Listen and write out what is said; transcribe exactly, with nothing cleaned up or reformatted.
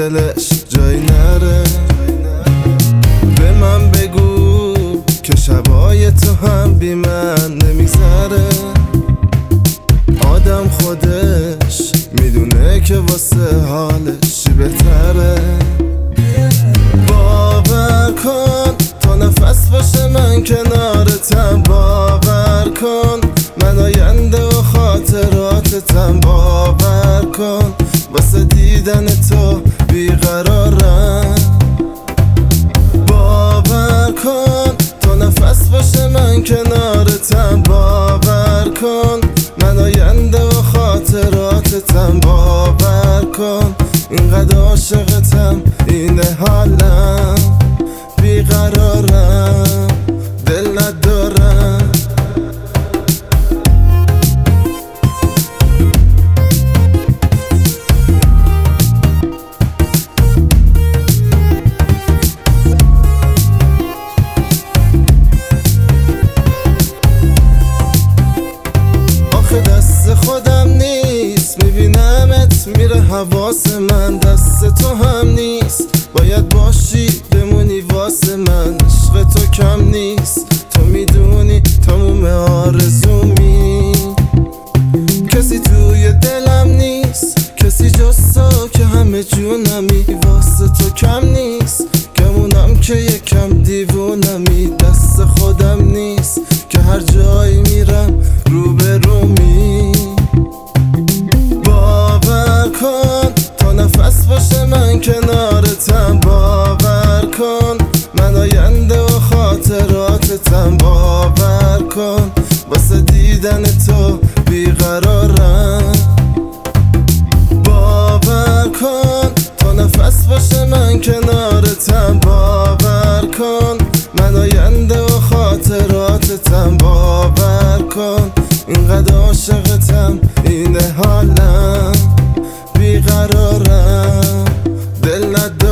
دلش جای نره. به من بگو که شبای تو هم بی من نمیگذره. آدم خودش میدونه که واسه حالش چی بهتره. باور کن تا نفس باشه من کنارتم، باور کن من آینده و خاطراتتم، باور کن واسه دیدن تو بیقرارم. باور کن تا نفس باشه من کنارتم، باور کن من آینده و خاطراتتم، باور کن اینقدر عاشقتم اینه حالم، بیقرارم دل ندارم. آخه دست خودم نیست میبینمت میره حواس من، دست تو هم نیست باید باشی بمونی واسه من. عشق تو کم نیست تو میدونی تموم آرزومی. کسی توی دلم نیست کسی جز تو که همه جونمی، واسه تو کم نیست گمونم که یکم دیوونمی. دست خودم نیست که هر جایی میرم رو به رومی. باور کن تا نفس باشه من کنارتم، باور کن من آینده و خاطراتتم، باور کن واسه دیدن تو بیقرارم. باور کن تا نفس باشه من کنارتم، باور کن من آینده و خاطراتتم، باور کن اینقدر عاشقتم اینه حالم، بیقرارم دل ندارم.